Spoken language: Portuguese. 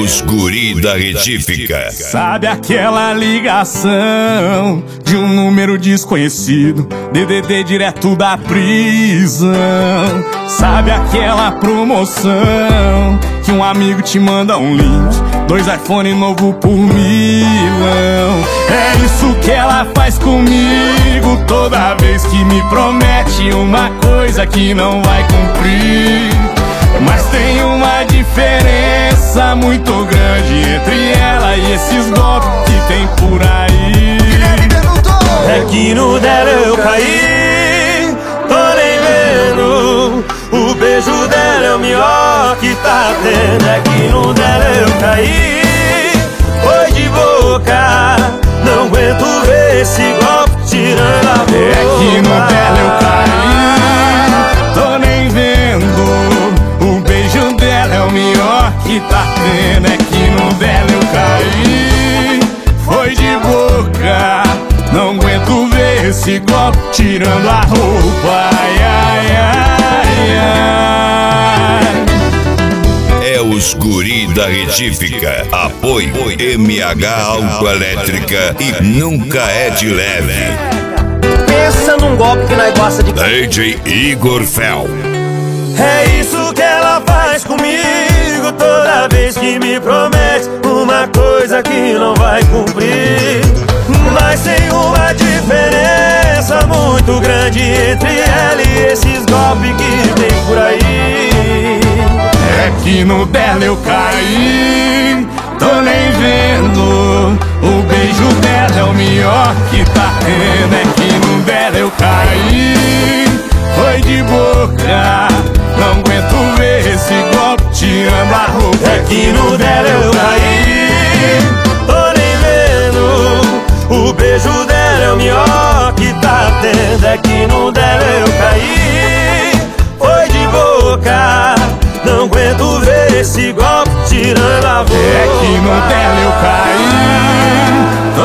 os guri da retífica. Sabe aquela ligação de um número desconhecido, DDD direto da prisão? Sabe aquela promoção que um amigo te manda um link, 2 iPhone novo por 1.000? É isso que ela faz comigo toda vez que me promete uma coisa que não vai cumprir. Mas tem uma diferença muito grande entre ela e esses golpes que tem por aí. É que no dela eu caí, tô nem vendo. O beijo dela é o melhor que tá tendo. É que no dela eu caí, foi de boca. Não aguento ver esse golpe tirando a boca. É que no dela eu caí, tô nem vendo. O beijo dela é o melhor que tá tendo. É que no dela eu caí, foi de boca. Não aguento ver esse golpe tirando a roupa. Ai, ai, ai, ai. É os guri da retífica. Apoio MH Autoelétrica e nunca é de leve. Pensa num golpe que nós gosta de... DJ Igor Fel. É isso que ela faz comigo toda vez que me promete uma coisa que não vai cumprir. Mas tem uma diferença muito grande entre ela e esses golpes que tem por aí. É que no dela eu caí, tô nem vendo. O beijo dela é o melhor que tá tendo. É que no dela eu caí, foi de boca. Não aguento ver esse golpe tirando a roupa. É que no dela eu caí, tô nem vendo. O beijo dela é o melhor que tá tendo. É que no dela eu caí, foi de boca. Não aguento ver esse golpe tirando a boca. É que no dela eu caí, tô